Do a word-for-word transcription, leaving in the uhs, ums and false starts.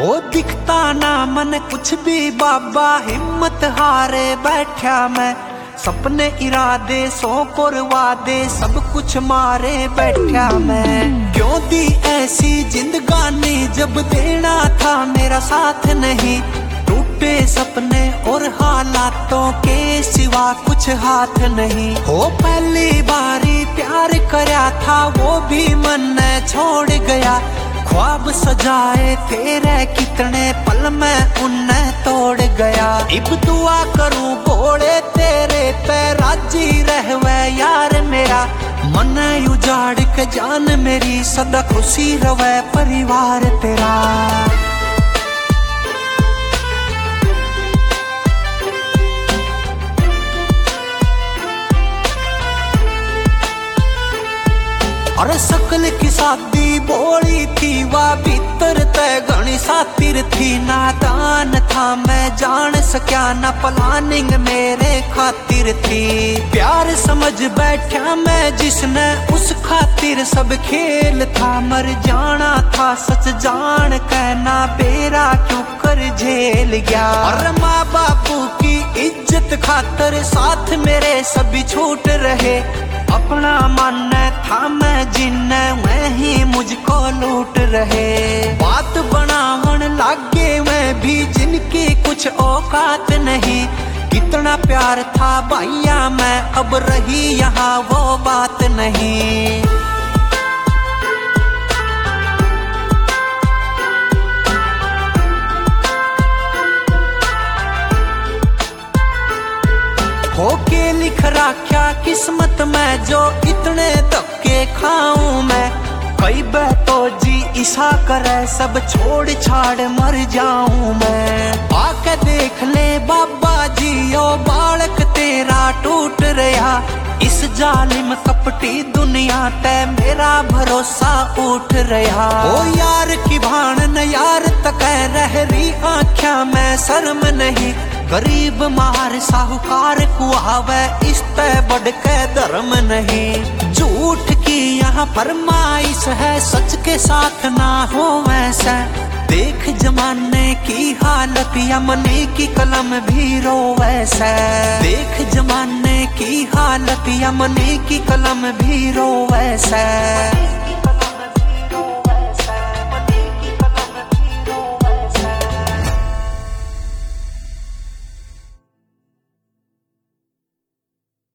हो दिखता ना मन कुछ भी बाबा, हिम्मत हारे बैठा मैं। सपने इरादे सौ करवा दे, सब कुछ मारे बैठा मैं। क्यों दी ऐसी जिंदगानी जब देना था मेरा साथ नहीं। टूटे सपने और हालातों के सिवा कुछ हाथ नहीं। हो पहली बारी प्यार करया था वो भी मन ने छोड़ गया। ख्वाब सजाए तेरे कितने पल में उन्ने तोड़ गया। इब दुआ करूं बोले तेरे पे राजी रहवे यार मेरा। मन उजाड़ के जान मेरी सदा खुशी रवे परिवार तेरा। अरे सकल की शादी बोली थी वा भीतर तय घनी सातिर थी। नादान था मैं जान सक्या ना प्लानिंग मेरे खातिर थी। प्यार समझ बैठा मैं जिसने उस खातिर सब खेल था। मर जाना था सच जान कहना बेरा क्यों कर झेल गया। और माँ बापू की इज्जत खातर साथ मेरे सभी छूट रहे। अपना मन था मैं जिन्ने वही मुझको लूट रहे। बात बनावन लागे मैं भी जिनकी कुछ औकात नहीं। कितना प्यार था भैया मैं अब रही यहाँ वो बात नहीं। होके लिख रखा किस्मत में जो इतने धक्के खाऊं मैं। कई बहतो जी इसा करे सब छोड़ छाड़ मर जाऊं मैं। आके देख ले बाबा जी ओ बालक तेरा टूट रहा। इस जालिम कपटी दुनिया ते मेरा भरोसा उठ रहा। ओ यार की भान न यार तक रह रही आँख्या में शर्म नहीं। गरीब मार साहूकार कुआवे इस ते बढ़ के धर्म नहीं। झूठ की यहाँ फरमाइश है सच के साथ ना हो वैसा। देख जमाने की हालत यमनी की कलम भी रो वैसा। देख जमाने की हालत यमनी की कलम भी रो वैसा।